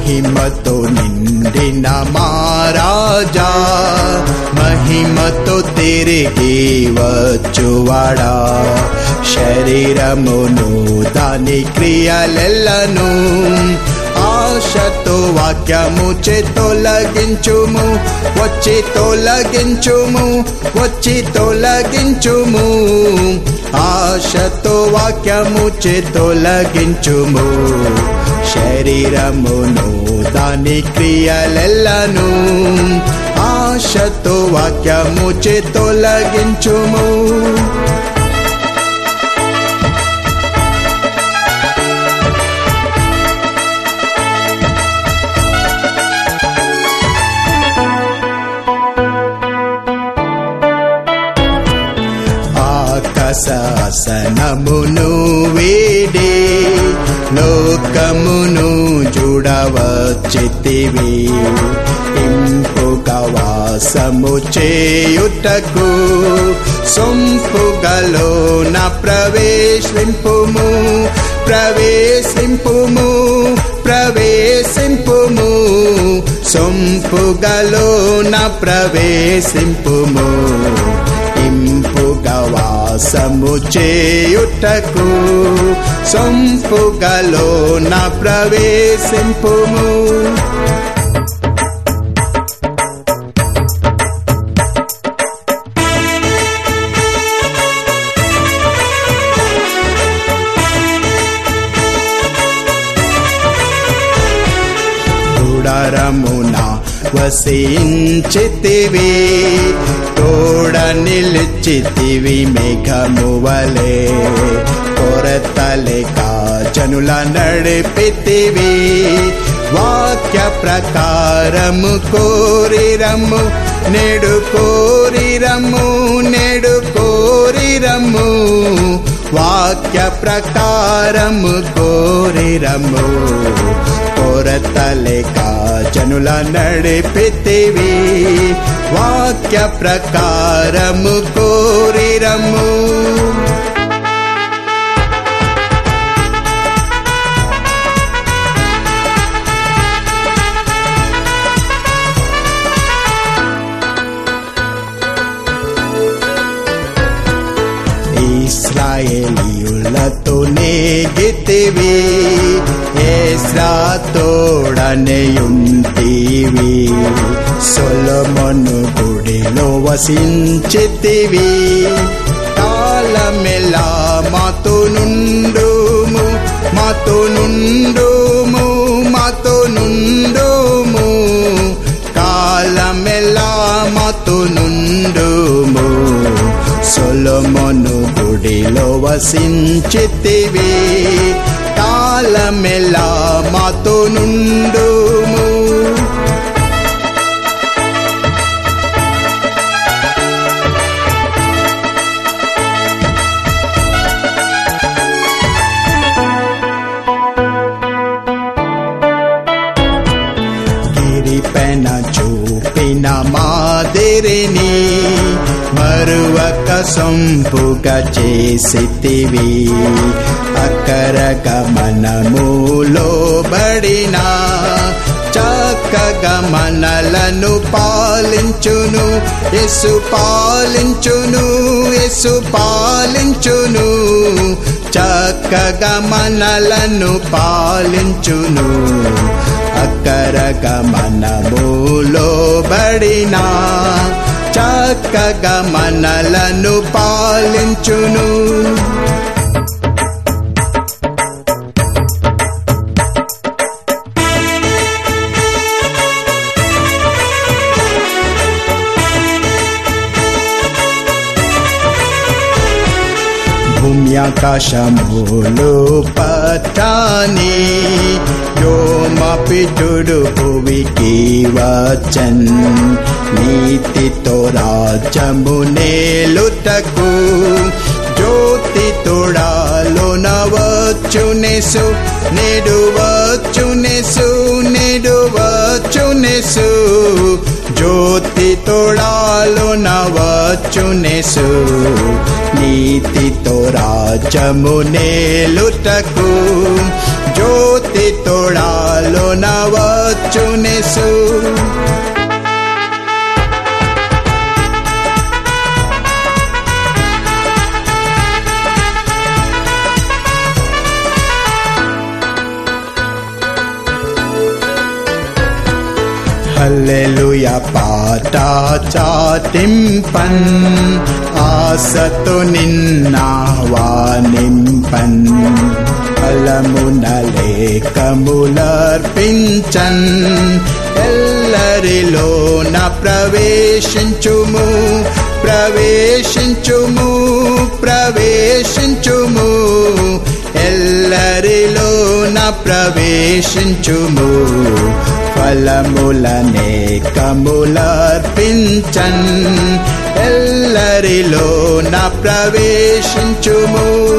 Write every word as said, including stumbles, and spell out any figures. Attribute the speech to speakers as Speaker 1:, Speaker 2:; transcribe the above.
Speaker 1: మహిమతో నిండిన మా రాజా, మహిమతో తిరిగి వచ్చువాడా, శరీరమును దాని క్రియలెల్లను ఆశతో వాక్యము చే తొలగించుము, వచ్చి తొలగించుము, వచ్చి తొలగించుము, ఆశతో వాక్యము చే తొలగించుము, శరీరమును దాని క్రియలెల్లను ఆశతో వాక్యము చే తొలగించుము. ఆకాశాసనమును వీడి లోకమును చూడవచ్చితివి, ఇంపుగా వాసము చేయుటకు సొంపుగలోన ప్రవేశింపుము, ప్రవేశింపుము, ప్రవేశింపుము, సొంపుగలోన ప్రవేశింపుము, ఇంపుగా వాసము చేయుటకు సొంపుగలోన ప్రవేశింపుము. గుడారమున వసించితివి, తోడ నిలిచితివి మేఘము వలె, కొరతలేక జనుల నడిపితివి, వాక్య ప్రకారము కోరిరము, నేడు కోరిరము, నేడు కోరిరము, వాక్య ప్రకారము కోరిరము, కొరతలేక జనుల నడిపితివి, వాక్య ప్రకారము కోరిరము. ఇశ్రాయేలీయులతో నేగితివి, ఎజ్రా తోడనేయుంటివి, సొలొమోను గుడిలో వసించితివి, కాలమెల్లా మాతో నుండుము, మాతో నుండుము, మాతో నుండుము, కాలమెల్లా మాతో నుండుము, సొలొమోను గుడిలో వసించితివి, కాలమెల్లా మాతో నుండుము. గిరిపైన చూపిన మాదిరిని మరువక సొంపుగా చేసితివి, అక్కరగా మనములో బడిన చక్కగా మనలను పాలించును, యేసు పాలించును, యేసు పాలించును, చక్కగా మనలను పాలించును, అక్కరగా మనములో బడిన చక్కగా మనలను పాలించును. భూమ్యాకాశములు పట్టాని వ్యోమపిటుడు భువికి వచ్చన్, నీతితో రాజ్యము నేలుటకు జ్యోతి తోడాలోన వచ్చునేసు, నేడు వచ్చునేసు, నేడు వచ్చునేసు, జ్యోతి తోడాలోన వచ్చునేసు, నీతితో రాజ్యము నేలుటకు జ్యోతి తోడాలోన వచ్చునేసు. హల్లెలూయా పాట చాటింపన్ ఆశతో నిన్నాహ్వానింపన్ ఫలమున లేఖములర్పించన్ ఎల్లరిలోన ప్రవేశించుము ప్రవేశించుము ప్రవేశించుము ఎల్లరిలోన ప్రవేశించుము ఫలములనేకములర్పించన్ ఎల్లరిలోన ప్రవేశించుము